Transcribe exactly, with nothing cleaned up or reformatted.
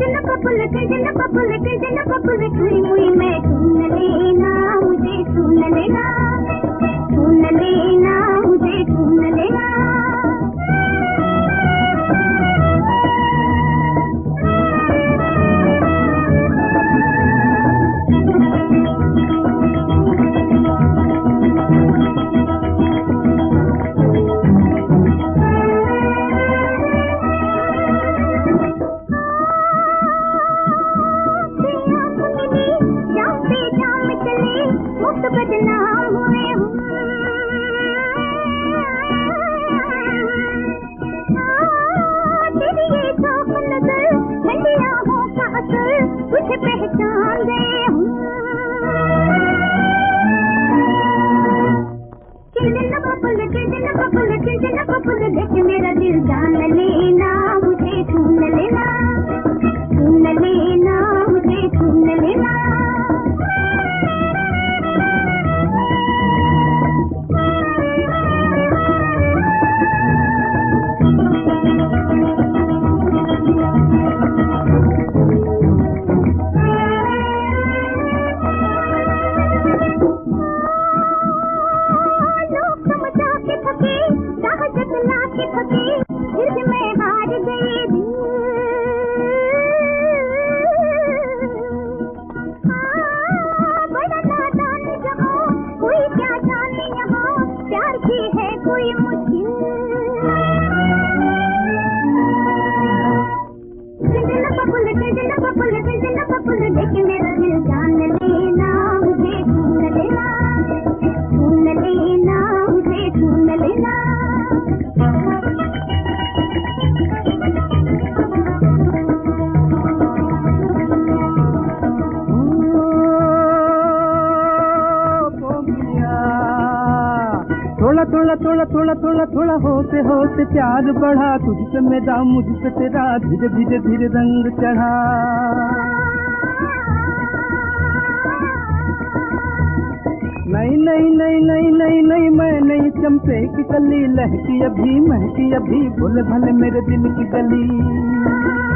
थोड़ा थोड़ा थोड़ा थोड़ा थोड़ा होते होते प्यार बढ़ा, तुझसे मेरा मुझसे तेरा धीरे धीरे धीरे रंग चढ़ा। नहीं नहीं नहीं नहीं नहीं नहीं मैं नहीं चंपे की कली, लहकी अभी महकी अभी, भोले भले मेरे दिल की गली।